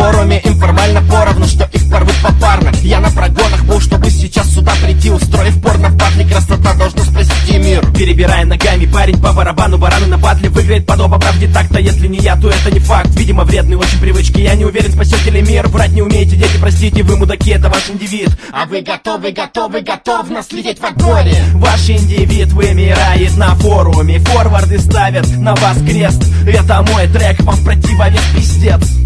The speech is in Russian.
форуме им формально поровну, что их порвут попарно. Я на прогонах был, чтобы сейчас сюда прийти, устроив порно в батле, красота должна спасти мир. Перебирая ногами, парень по барабану, бараны на батле выиграет подобно правде так-то. Если не я, то это не факт. Видимо, вредные очень привычки, я не уверен, спасете ли мир. Врать не умеете, дети, простите, вы мудаки, это ваш индивид. А вы готовы наследить в отборе. Ваш индивид вымирает на форуме, форварды ставят на вас крест. Это мой трек, вам в противовес пиздец.